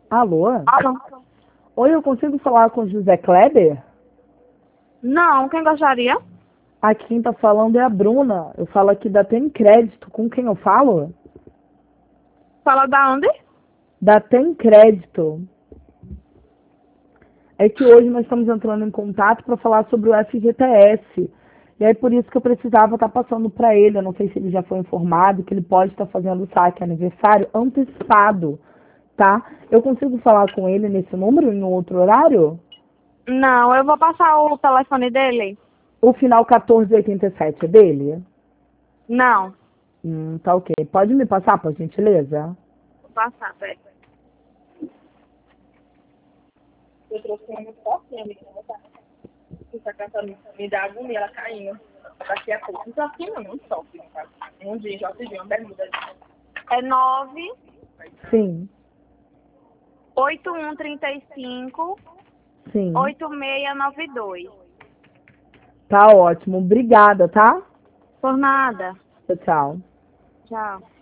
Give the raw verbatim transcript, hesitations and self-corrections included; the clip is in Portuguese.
Alô? Alô? Oi, eu consigo falar com o José Kleber? Não, quem gostaria? Aqui quem tá falando é a Bruna. Eu falo aqui da Tem Crédito. Com quem eu falo? Fala da onde? Da Tem Crédito. É que hoje nós estamos entrando em contato para falar sobre o F G T S. E aí por isso que eu precisava estar passando para ele. Eu não sei se ele já foi informado que ele pode estar fazendo o saque aniversário antecipado, tá? Eu consigo falar com ele nesse número em um outro horário? Não, eu vou passar o telefone dele. O final quatorze oitenta e sete é dele? Não, Hum, tá ok. Pode me passar, por gentileza? vou passar, peraí. Eu trouxe uma muito forte, amiga. Essa canção me dá agonia, ela caindo. Daqui a pouco. Não tô aqui, não, não sofre. Um dia, já pedi uma bermuda. É nove Sim, oito um trinta e cinco sim. oito seis nove dois. Tá ótimo. Obrigada, tá? Por nada. Tchau, tchau. Tchau.